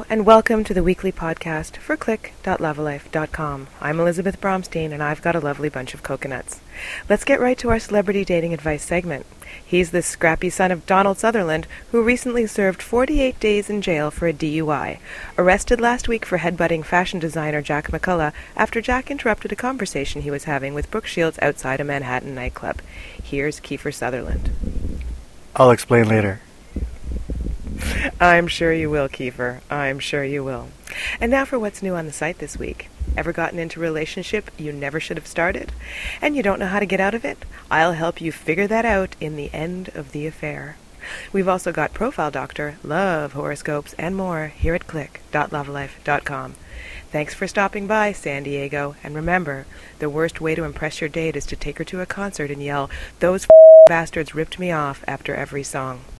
and welcome to the weekly podcast for click.lavalife.com. I'm Elizabeth Bromstein, and I've got a lovely bunch of coconuts. Let's get right to our celebrity dating advice segment. He's the scrappy son of Donald Sutherland, who recently served 48 days in jail for a DUI. Arrested last week for headbutting fashion designer Jack McCullough after Jack interrupted a conversation he was having with Brooke Shields outside a Manhattan nightclub. Here's Kiefer Sutherland. I'll explain later. I'm sure you will, Kiefer. I'm sure you will. And now for what's new on the site this week. Ever gotten into a relationship you never should have started? And you don't know how to get out of it? I'll help you figure that out in the end of the affair. We've also got Profile Doctor, love horoscopes, and more here at click.lavalife.com. Thanks for stopping by, San Diego. And remember, the worst way to impress your date is to take her to a concert and yell, "Those bastards ripped me off," after every song.